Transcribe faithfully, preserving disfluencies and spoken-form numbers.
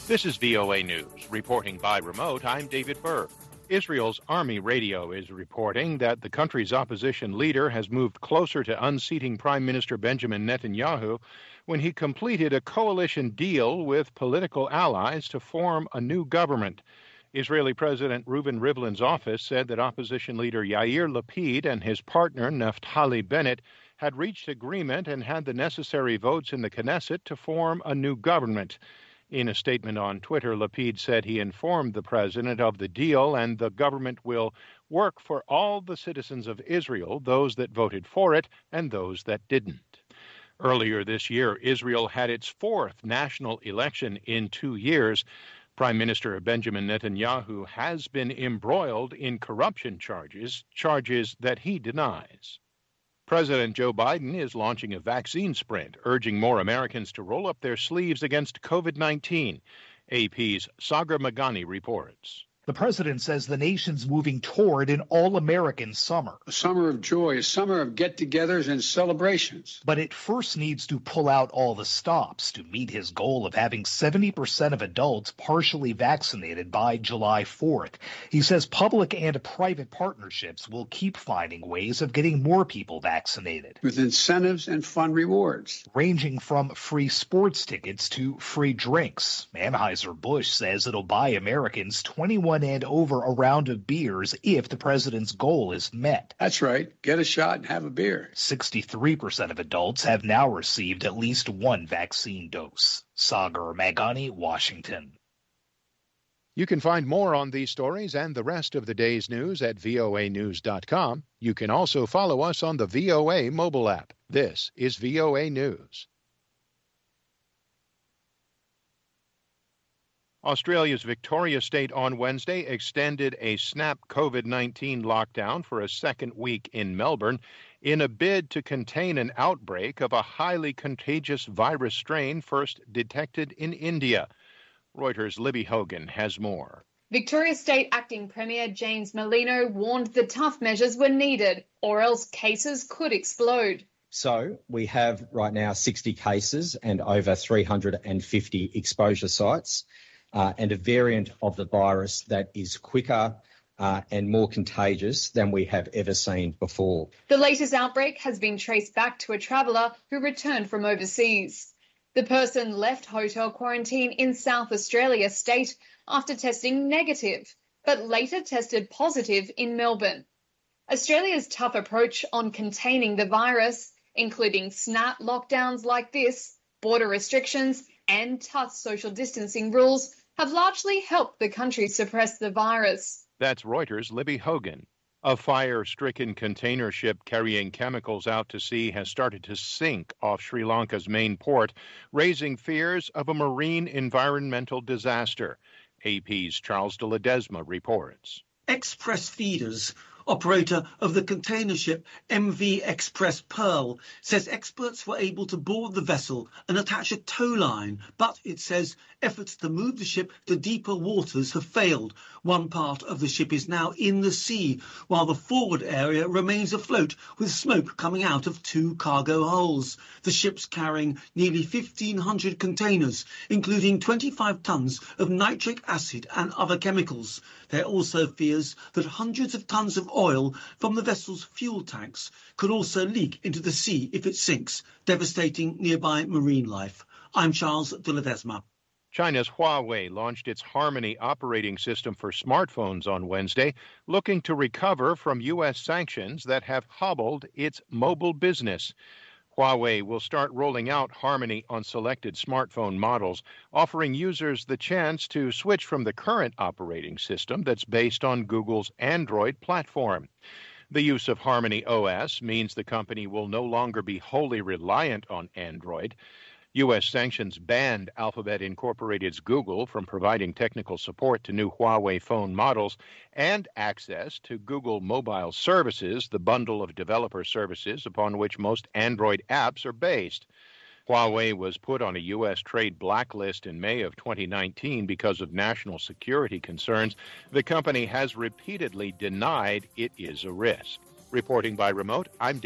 This is V O A News. Reporting by remote, I'm David Burr. Israel's Army Radio is reporting that the country's opposition leader has moved closer to unseating Prime Minister Benjamin Netanyahu when he completed a coalition deal with political allies to form a new government. Israeli President Reuven Rivlin's office said that opposition leader Yair Lapid and his partner Naftali Bennett had reached agreement and had the necessary votes in the Knesset to form a new government. In a statement on Twitter, Lapid said he informed the president of the deal and the government will work for all the citizens of Israel, those that voted for it and those that didn't. Earlier this year, Israel had its fourth national election in two years. Prime Minister Benjamin Netanyahu has been embroiled in corruption charges, charges that he denies. President Joe Biden is launching a vaccine sprint, urging more Americans to roll up their sleeves against COVID nineteen. A P's Sagar Magani reports. The president says the nation's moving toward an all-American summer. A summer of joy, a summer of get-togethers and celebrations. But it first needs to pull out all the stops to meet his goal of having seventy percent of adults partially vaccinated by July fourth. He says public and private partnerships will keep finding ways of getting more people vaccinated. With incentives and fun rewards. Ranging from free sports tickets to free drinks. Anheuser-Busch says it'll buy Americans twenty-one and over a round of beers if the president's goal is met. That's right. Get a shot and have a beer. sixty-three percent of adults have now received at least one vaccine dose. Sagar Magani, Washington. You can find more on these stories and the rest of the day's news at V O A news dot com. You can also follow us on the V O A mobile app. This is V O A News. Australia's Victoria State on Wednesday extended a snap COVID nineteen lockdown for a second week in Melbourne in a bid to contain an outbreak of a highly contagious virus strain first detected in India. Reuters' Libby Hogan has more. Victoria State Acting Premier James Merlino warned the tough measures were needed, or else cases could explode. So we have right now sixty cases and over three hundred fifty exposure sites. Uh, and a variant of the virus that is quicker uh, and more contagious than we have ever seen before. The latest outbreak has been traced back to a traveller who returned from overseas. The person left hotel quarantine in South Australia state after testing negative, but later tested positive in Melbourne. Australia's tough approach on containing the virus, including snap lockdowns like this, border restrictions, and tough social distancing rules have largely helped the country suppress the virus. That's Reuters' Libby Hogan. A fire-stricken container ship carrying chemicals out to sea has started to sink off Sri Lanka's main port, raising fears of a marine environmental disaster. A P's Charles de Ledesma reports. Express Feeders, operator of the container ship M V Express Pearl, says experts were able to board the vessel and attach a tow line, but it says efforts to move the ship to deeper waters have failed. One part of the ship is now in the sea, while the forward area remains afloat with smoke coming out of two cargo holds. The ship's carrying nearly fifteen hundred containers, including twenty-five tons of nitric acid and other chemicals. There are also fears that hundreds of tons of oil from the vessel's fuel tanks could also leak into the sea if it sinks, devastating nearby marine life. I'm Charles de Ledesma. China's Huawei launched its Harmony operating system for smartphones on Wednesday, looking to recover from U S sanctions that have hobbled its mobile business. Huawei will start rolling out Harmony on selected smartphone models, offering users the chance to switch from the current operating system that's based on Google's Android platform. The use of Harmony O S means the company will no longer be wholly reliant on Android. U S sanctions banned Alphabet Incorporated's Google from providing technical support to new Huawei phone models and access to Google Mobile Services, the bundle of developer services upon which most Android apps are based. Huawei was put on a U S trade blacklist in May of twenty nineteen because of national security concerns. The company has repeatedly denied it is a risk. Reporting by remote, I'm